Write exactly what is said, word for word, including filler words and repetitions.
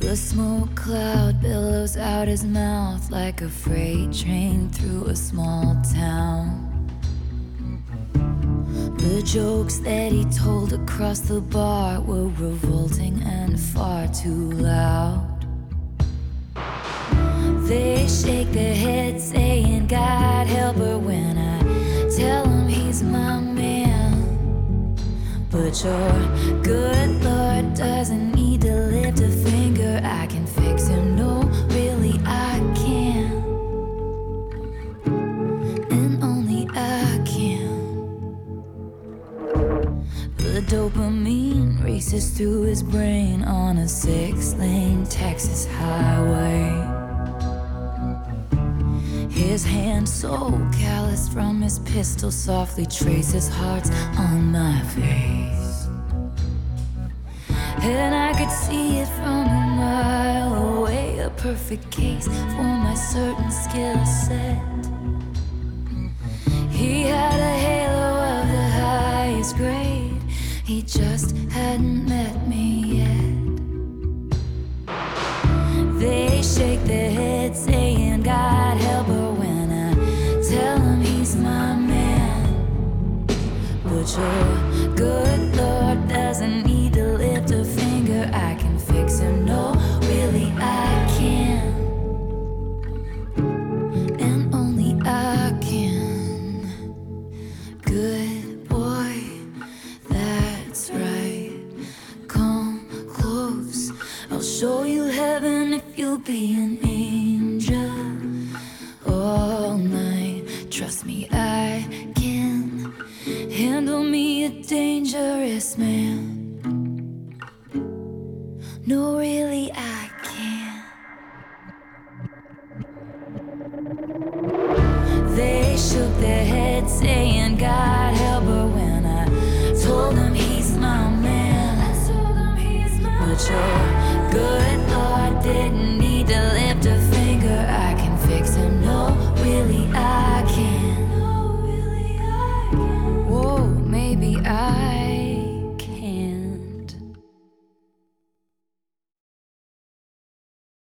The smoke cloud billows out his mouth like a freight train through a small town. The jokes that he told across the bar were revolting and far too loud. They shake their heads saying, God help her, when I tell him he's my man. But your good Lord doesn't need to lift a finger. I can fix him, no, really I can. And only I can. The dopamine races through his brain on a six-lane Texas highway. His hand so callous from his pistol softly traces hearts on my face. And I could see it from a mile away, a perfect case for my certain skill set. He had a halo of the highest grade, he just hadn't met me yet. They shake their heads saying, God help her, when I tell him he's my man. But your good Lord doesn't need to lift a finger. I can fix him, no, really I can. And only I can. Good boy, that's right. Come close, I'll show you heaven if you'll be an angel. All night, trust me, I can handle me a dangerous man. No, really,